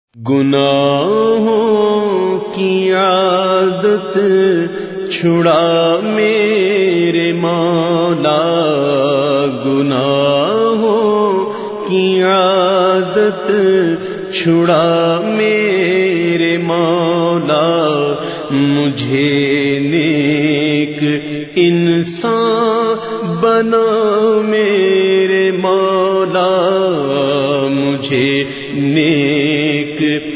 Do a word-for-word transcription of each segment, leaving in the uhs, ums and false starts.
گناہوں کی عادت چھڑا میرے مولا، گناہوں کی عادت چھڑا میرے مولا، مجھے نیک انسان بنا میرے مولا، مجھے نیک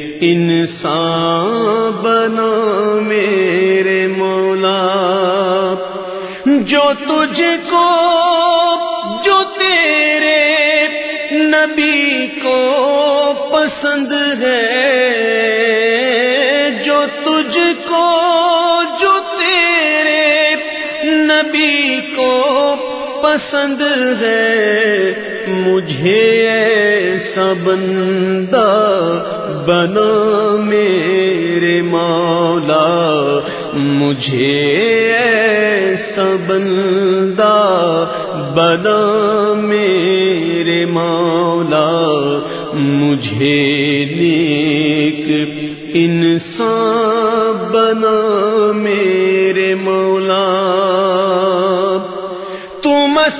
انسان بنا میرے مولا، جو تجھ کو جو تیرے نبی کو پسند ہے، جو تجھ کو جو تیرے نبی کو پسند ہے، مجھے ایسا بندہ بنا میرے مولا، مجھے ایسا بندہ بنا میرے مولا، مجھے نیک انسان بنا میرے مولا، تو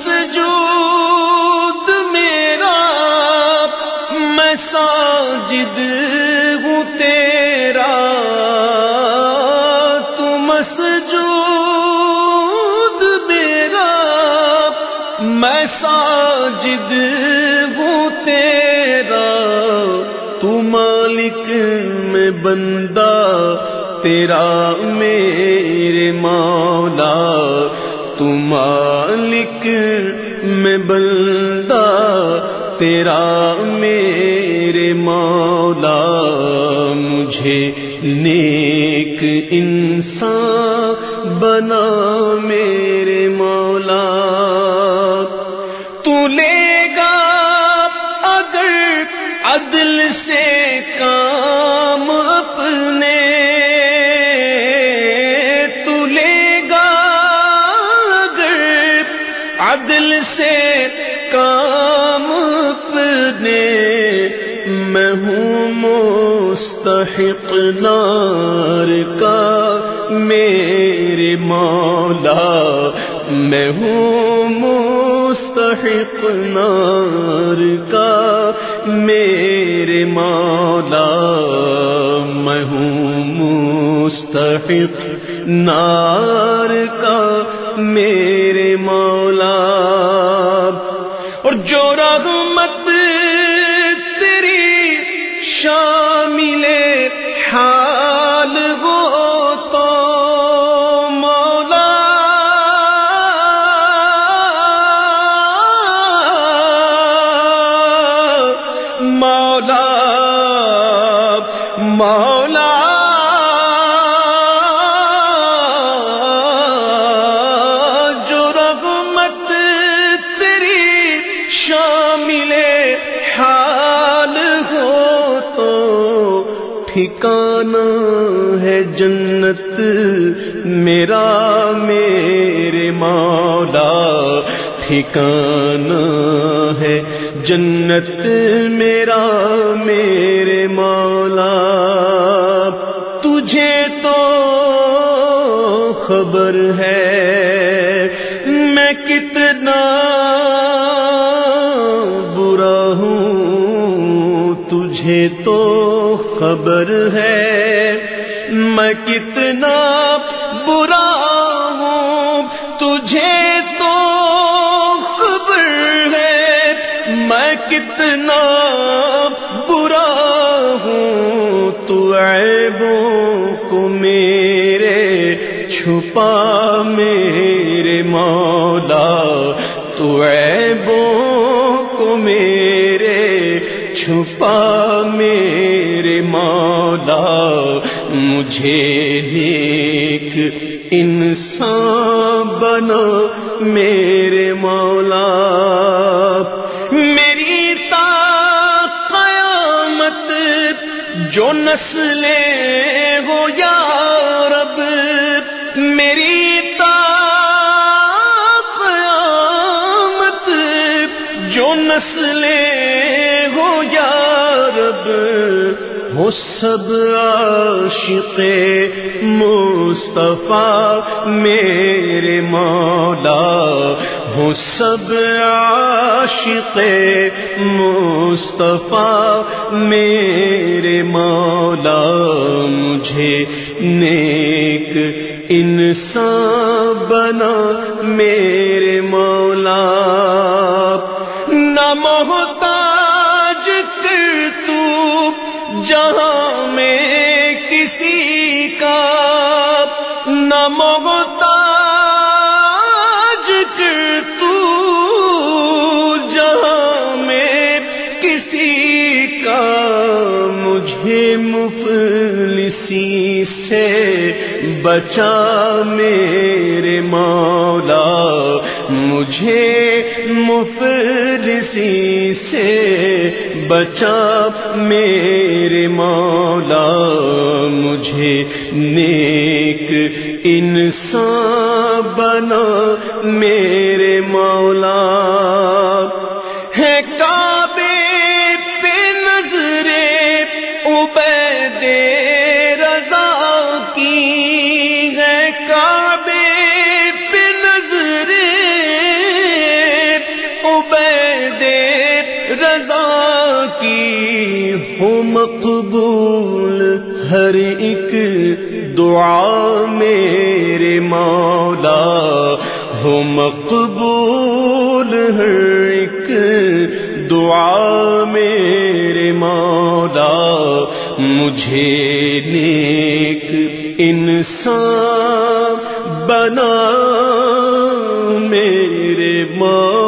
مسجود میرا میں ساجد ہوں تیرا، تو مسجود میرا میں ساجد ہوں تیرا، تو مالک میں بندہ تیرا میرے مولا، تو مالک میں بندہ تیرا میرے مولا، مجھے نیک انسان بنا میرے مولا، تو لے گا اگر عدل سے کام اپنے، تو لے گا اگر عدل سے کام اپنے، میں ہوں مستحق نار کا میرے مولا، میں ہوں مستحق نار کا میرے مولا، میں ہوں مستحق نار کا میرے مولا، اور جو رحمت تیری شامل حال ہو تو مولا، مولا مولا جو رحمت تیری شامل حال ہو تو ٹھکانہ ہے جنت میرا میرے مولا، ٹھکانہ ہے جنت میرا میرے مولا، تجھے تو خبر ہے میں کتنا برا ہوں، تجھے تو خبر ہے میں کتنا برا ہوں، تجھے تو خبر ہے میں کتنا برا ہوں، تو عیبوں کو میرے چھپا میرے مولا، تو عیبوں کو میرے چھپا میرے مولا، مجھے نیک انسان بنا میرے مولا، میری تا قیامت جو نسلیں ہو یا رب، میری تا قیامت جو نسلیں ہو یا رب، ہو سب عاشق مصطفیٰ میرے مولا، ہو سب عاشق مصطفیٰ میرے مولا، مجھے نیک انسان بنا میرے مولا، نہ محتاج کر تو جہاں میں کسی کا، نہ محتاج کر تو جہاں میں کسی کا، مجھے مفلسی سے بچا میرے مولا، مجھے مفلسی سے بچا میرے مولا، مجھے نیک انسان بنا میرے مولا، ہے کعبے پہ نظر عبید رضا کی، ہے کعبے پہ نظر عبید رضا کی، ہو مقبول ہر ایک دعا میرے مولا، ہو مقبول ہر ایک دعا میرے مولا، مجھے نیک انسان بنا میرے مولا۔